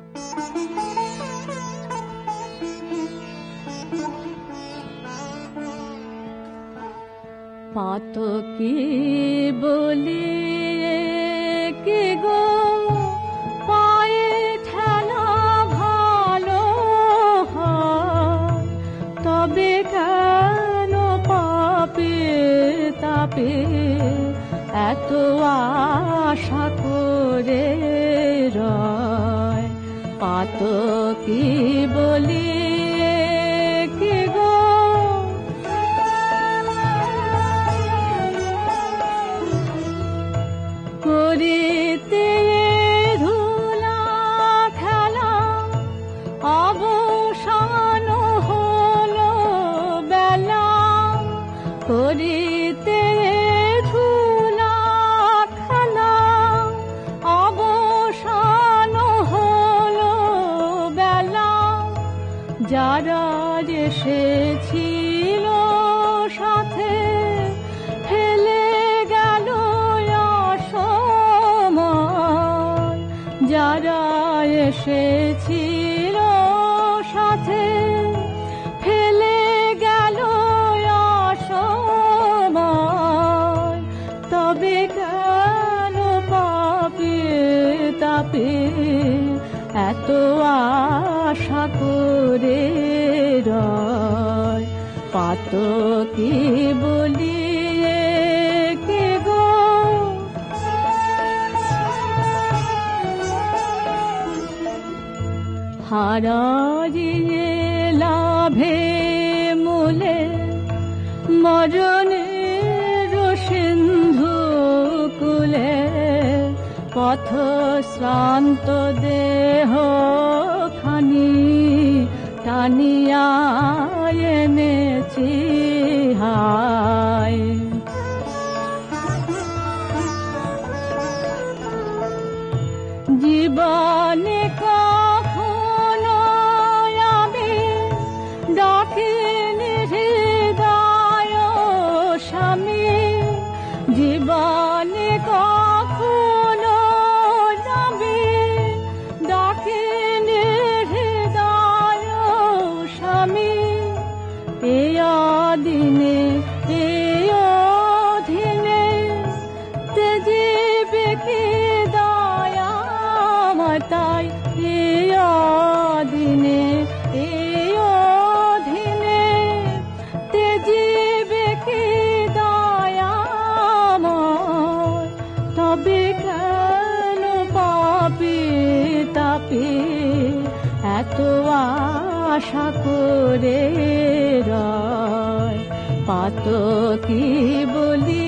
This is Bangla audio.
পাতকি বলি কি গো পায়ে ঠেলা ভালো হয়, তবে কেন পাপে তাপে এত আশা করে রয়। পাতকি বলি করিতে ধুলা খেলা অবসান হলো বেলা, করিতে ধুলা খেলা অবসান হলো বেলা। যারা এসেছিল সাথে ফেলে গেল অসময়, যারা এসেছিল সাথে ফেলে গেল অসময়, তবে কেন পাপে তাপে এত আশা করে রয়। পাতকি বলি কে গো হারাইয়ে লাভে মূলে মরণের সিন্ধু কুলে, পথ শ্রান্ত দেহ খানি টানিয়া এনেছি হায়। জীবনে কখনো আমি ডাকিনি হৃদয় স্বামী, জীবনে কখনো আমি ডাকিনি হৃদয় স্বামী। এই দিনে এই অধীনে তেজিবে কি দয়া তাই, এই দিনে এই অধীনে তেজিবে কি দয়াময়, তবে কেন পাপে তাপে এত আশা করে রয়। পাতকি বলি